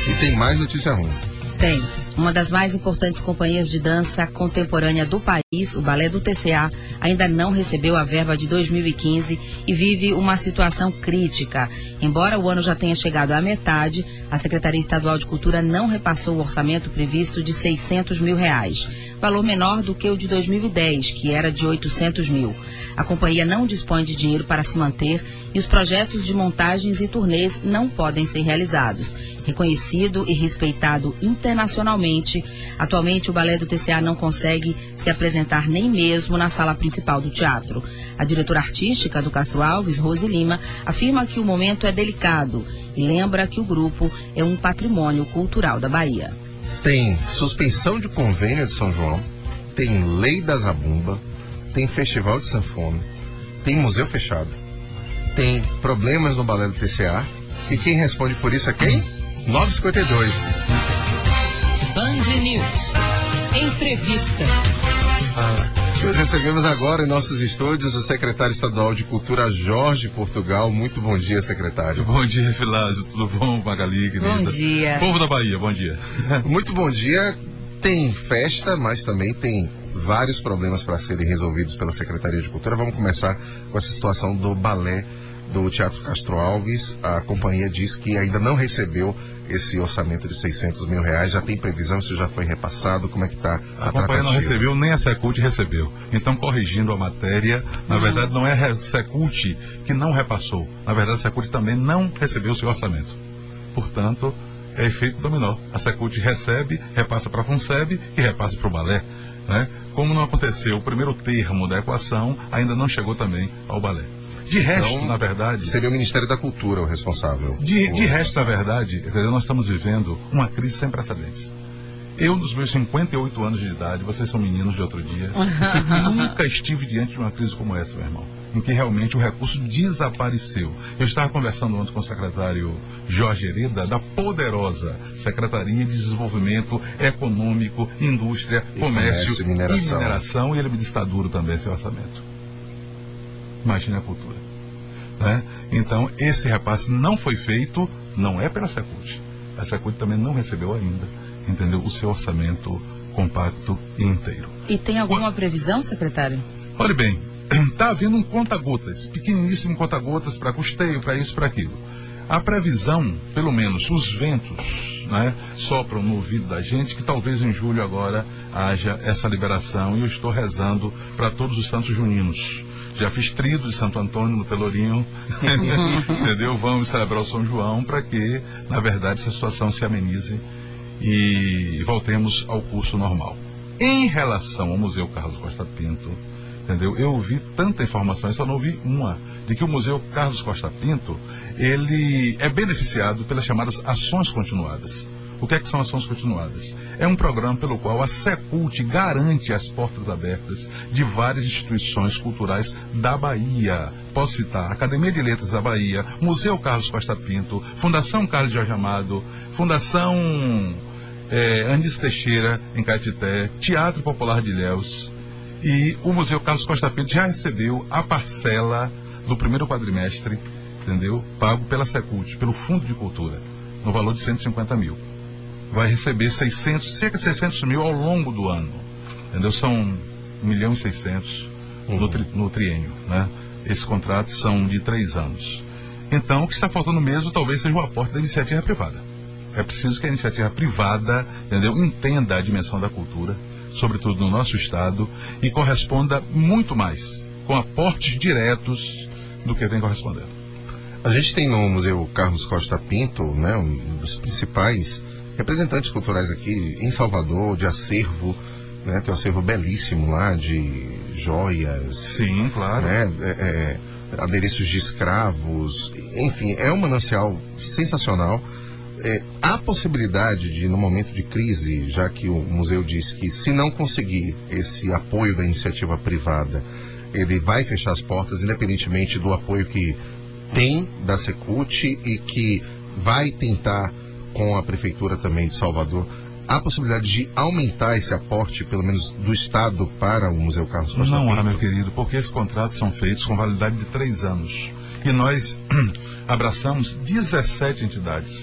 E tem mais notícia ruim. Tem. Uma das mais importantes companhias de dança contemporânea do país, o Balé do TCA, ainda não recebeu a verba de 2015 e vive uma situação crítica. Embora o ano já tenha chegado à metade, a Secretaria Estadual de Cultura não repassou o orçamento previsto de R$600 mil, valor menor do que o de 2010, que era de R$800 mil. A companhia não dispõe de dinheiro para se manter e os projetos de montagens e turnês não podem ser realizados. Reconhecido e respeitado internacionalmente, atualmente o Balé do TCA não consegue se apresentar nem mesmo na sala principal do teatro. A diretora artística do Castro Alves, Rose Lima, afirma que o momento é delicado e lembra que o grupo é um patrimônio cultural da Bahia. Tem suspensão de convênio de São João, tem lei da Zabumba, tem festival de sanfona, tem museu fechado, tem problemas no Balé do TCA e quem responde por isso é quem? 9h52. Band News. Entrevista. Nós recebemos agora em nossos estúdios o secretário estadual de Cultura, Jorge Portugal. Muito bom dia, secretário. Bom dia, Filásio. Tudo bom, Magali, querida? Bom dia. Povo da Bahia, bom dia. Muito bom dia. Tem festa, mas também tem vários problemas para serem resolvidos pela Secretaria de Cultura. Vamos começar com essa situação do balé do Teatro Castro Alves. A companhia diz que ainda não recebeu esse orçamento de R$600 mil. Já tem previsão? Isso já foi repassado? Como é que está a companhia não recebeu, nem a Secult recebeu. Então, corrigindo a matéria, na verdade não é a Secult que não repassou. Na verdade, a Secult também não recebeu o seu orçamento. Portanto, é efeito dominó. A Secult recebe, repassa para a FUNSEB e repassa para o balé. Né? Como não aconteceu o primeiro termo da equação, ainda não chegou também ao balé. De resto, então, na verdade... Seria o Ministério da Cultura o responsável. De resto, na verdade, nós estamos vivendo uma crise sem precedentes. Eu, nos meus 58 anos de idade, vocês são meninos de outro dia, nunca estive diante de uma crise como essa, meu irmão, em que realmente o recurso desapareceu. Eu estava conversando ontem com o secretário Jorge Hereda, da poderosa Secretaria de Desenvolvimento Econômico, Indústria, Comércio e Mineração, e ele me disse que está duro também esse orçamento. Imagina a cultura. Né? Então, esse repasse não foi feito, não é pela Secult. A Secult também não recebeu ainda, entendeu, o seu orçamento compacto e inteiro. E tem alguma previsão, secretário? Olha bem, está havendo um conta-gotas, pequeniníssimo conta-gotas para custeio, para isso, para aquilo. A previsão, pelo menos os ventos, né, sopram no ouvido da gente, que talvez em julho agora haja essa liberação, e eu estou rezando para todos os santos juninos. Já fiz trido de Santo Antônio no Pelourinho, entendeu? Vamos celebrar o São João para que, na verdade, essa situação se amenize e voltemos ao curso normal. Em relação ao Museu Carlos Costa Pinto, entendeu? Eu ouvi tanta informação, só não ouvi uma, de que o Museu Carlos Costa Pinto, ele é beneficiado pelas chamadas ações continuadas. O que é que são ações continuadas? É um programa pelo qual a Secult garante as portas abertas de várias instituições culturais da Bahia. Posso citar Academia de Letras da Bahia, Museu Carlos Costa Pinto, Fundação Carlos Jorge Amado, Fundação Andes Teixeira, em Caetité, Teatro Popular de Ilhéus. E o Museu Carlos Costa Pinto já recebeu a parcela do primeiro quadrimestre, entendeu? Pago pela Secult, pelo Fundo de Cultura, no valor de R$150 mil. Vai receber cerca de 600 mil ao longo do ano, entendeu? São 1.600.000 no triênio, né? Esses contratos são de 3 anos. Então, o que está faltando mesmo talvez seja o aporte da iniciativa privada. É preciso que a iniciativa privada, entendeu, entenda a dimensão da cultura, sobretudo no nosso estado, e corresponda muito mais com aportes diretos do que vem correspondendo. A gente tem no Museu Carlos Costa Pinto, né, um dos principais representantes culturais aqui em Salvador, de acervo, né, tem um acervo belíssimo lá de joias. Sim, claro. Né, adereços de escravos, enfim, é um manancial sensacional. Há possibilidade de, no momento de crise, já que o museu diz que se não conseguir esse apoio da iniciativa privada, ele vai fechar as portas, independentemente do apoio que tem da Secult e que vai tentar com a Prefeitura também de Salvador, há possibilidade de aumentar esse aporte, pelo menos do Estado, para o Museu Carlos Costa Pinto? Não há, meu querido, porque esses contratos são feitos com validade de 3 anos. E nós abraçamos 17 entidades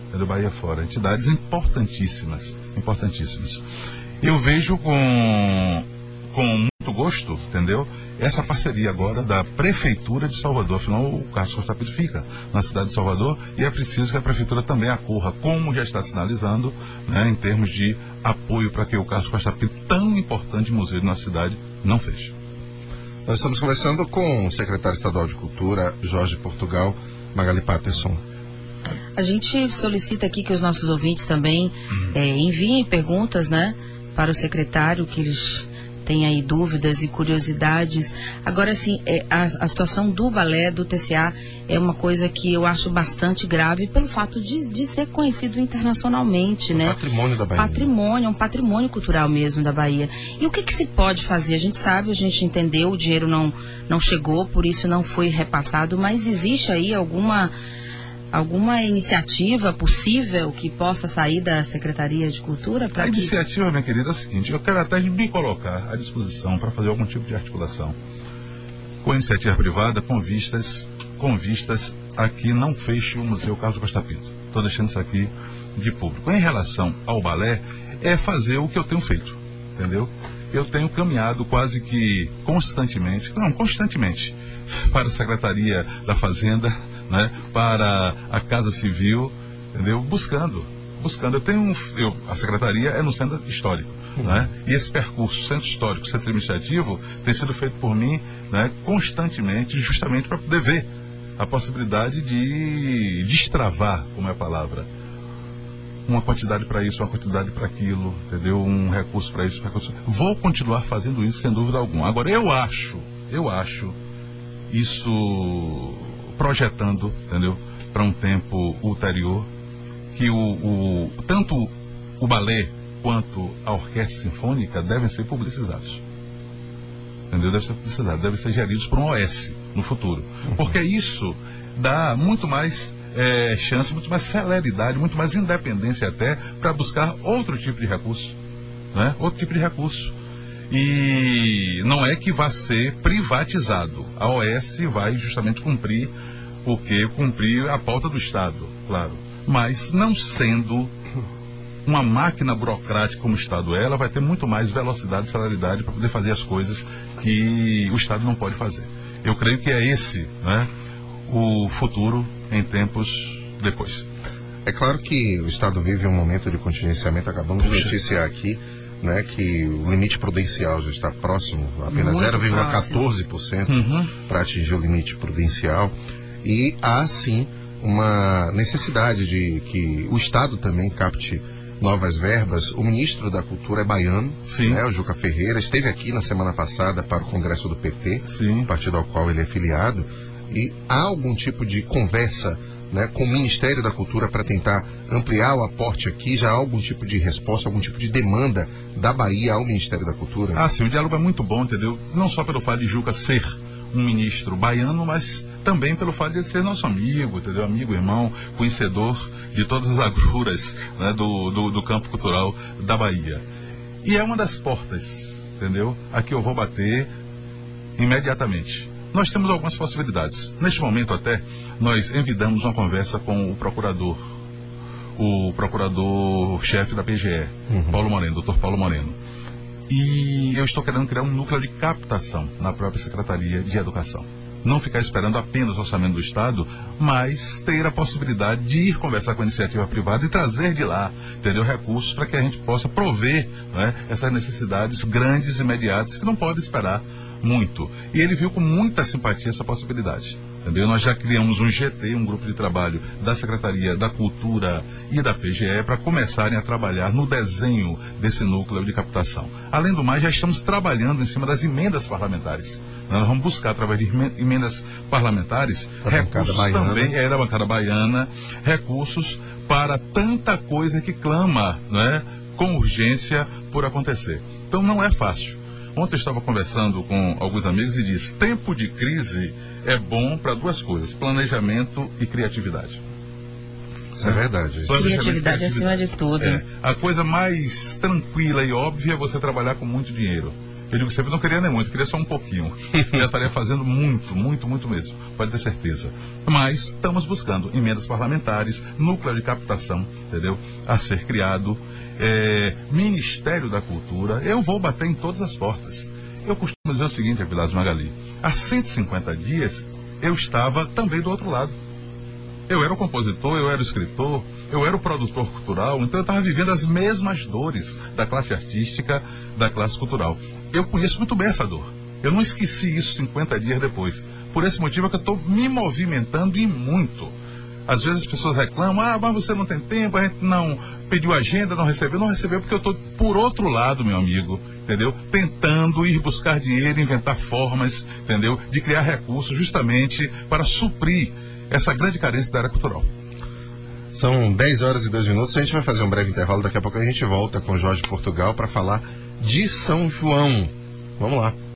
do Bahia fora, entidades importantíssimas. Eu vejo com muito gosto, entendeu? Essa parceria agora da Prefeitura de Salvador. Afinal, o Carlos Costa Pinto fica na cidade de Salvador e é preciso que a Prefeitura também acorra, como já está sinalizando, né, em termos de apoio para que o Carlos Costa Pinto, tão importante museu na cidade, não feche. Nós estamos conversando com o secretário estadual de Cultura, Jorge Portugal. Magali Patterson. A gente solicita aqui que os nossos ouvintes também enviem perguntas, né, para o secretário, que eles têm aí dúvidas e curiosidades. Agora, assim, a situação do balé, do TCA, é uma coisa que eu acho bastante grave pelo fato de ser conhecido internacionalmente, né? Patrimônio da Bahia. É um patrimônio cultural mesmo da Bahia. E o que se pode fazer? A gente sabe, a gente entendeu, o dinheiro não chegou, por isso não foi repassado, mas existe aí alguma iniciativa possível que possa sair da Secretaria de Cultura? A iniciativa, minha querida, é a seguinte: eu quero até me colocar à disposição para fazer algum tipo de articulação com a iniciativa privada, com vistas a que não feche o Museu Carlos Costa Pinto. Estou deixando isso aqui de público. Em relação ao balé, é fazer o que eu tenho feito, entendeu? Eu tenho caminhado quase que constantemente para a Secretaria da Fazenda, né, para a Casa Civil, entendeu? Buscando. A secretaria é no centro histórico, né? E esse percurso, centro histórico, centro administrativo, tem sido feito por mim, né, constantemente, justamente para poder ver a possibilidade de destravar, como é a palavra, uma quantidade para isso, uma quantidade para aquilo, entendeu? Um recurso para isso, recurso. Vou continuar fazendo isso sem dúvida alguma. Agora, eu acho isso projetando, entendeu, para um tempo ulterior, que tanto o balé quanto a orquestra sinfônica devem ser publicizados, entendeu? Devem ser geridos por um OS no futuro, porque isso dá muito mais chance, muito mais celeridade, muito mais independência até para buscar outro tipo de recurso, né? Outro tipo de recurso. E não é que vai ser privatizado. A OS vai justamente cumprir a pauta do Estado, claro. Mas não sendo uma máquina burocrática como o Estado ela vai ter muito mais velocidade e celeridade para poder fazer as coisas que o Estado não pode fazer. Eu creio que é esse, né, o futuro em tempos depois. É claro que o Estado vive um momento de contingenciamento. Acabamos de noticiar aqui, né, que o limite prudencial já está próximo, apenas 0,14% para atingir o limite prudencial. E há, sim, uma necessidade de que o Estado também capte novas verbas. O ministro da Cultura é baiano, né, o Juca Ferreira, esteve aqui na semana passada para o Congresso do PT, partido ao qual ele é filiado, e há algum tipo de conversa, né, com o Ministério da Cultura para tentar ampliar o aporte aqui? Já há algum tipo de resposta, algum tipo de demanda da Bahia ao Ministério da Cultura? Ah, sim, o diálogo é muito bom, entendeu? Não só pelo fato de Juca ser um ministro baiano, mas também pelo fato de ele ser nosso amigo, entendeu? Amigo, irmão, conhecedor de todas as agruras, né, do campo cultural da Bahia. E é uma das portas, entendeu? Aqui eu vou bater imediatamente. Nós temos algumas possibilidades. Neste momento até, nós envidamos uma conversa com o procurador-chefe da PGE, Paulo Moreno, Dr. Paulo Moreno. E eu estou querendo criar um núcleo de captação na própria Secretaria de Educação. Não ficar esperando apenas o orçamento do Estado, mas ter a possibilidade de ir conversar com a iniciativa privada e trazer de lá, entendeu, recursos para que a gente possa prover, né, essas necessidades grandes e imediatas que não podem esperar muito. E ele viu com muita simpatia essa possibilidade, entendeu? Nós já criamos um GT, um grupo de trabalho da Secretaria da Cultura e da PGE para começarem a trabalhar no desenho desse núcleo de captação. Além do mais, já estamos trabalhando em cima das emendas parlamentares. Nós vamos buscar, através de emendas parlamentares, recursos também, da bancada baiana, recursos para tanta coisa que clama, né, com urgência por acontecer. Então não é fácil. Ontem eu estava conversando com alguns amigos e disse: tempo de crise é bom para duas coisas: planejamento e criatividade. Isso é verdade. Criatividade acima de tudo. A coisa mais tranquila e óbvia é você trabalhar com muito dinheiro. Eu digo sempre, não queria nem muito, queria só um pouquinho. Já estaria fazendo muito, muito, muito mesmo, pode ter certeza. Mas estamos buscando emendas parlamentares, núcleo de captação, entendeu? A ser criado, Ministério da Cultura. Eu vou bater em todas as portas. Eu costumo dizer o seguinte, Avilás Magali, há 150 dias eu estava também do outro lado. Eu era o compositor, eu era o escritor, eu era o produtor cultural, então eu estava vivendo as mesmas dores da classe artística, da classe cultural. Eu conheço muito bem essa dor. Eu não esqueci isso 50 dias depois. Por esse motivo é que eu estou me movimentando e muito. Às vezes as pessoas reclamam, mas você não tem tempo, a gente não pediu agenda, não recebeu porque eu estou por outro lado, meu amigo, entendeu? Tentando ir buscar dinheiro, inventar formas, entendeu? De criar recursos justamente para suprir essa grande carência da área cultural. São 10 horas e 2 minutos, a gente vai fazer um breve intervalo, daqui a pouco a gente volta com Jorge Portugal para falar de São João. Vamos lá.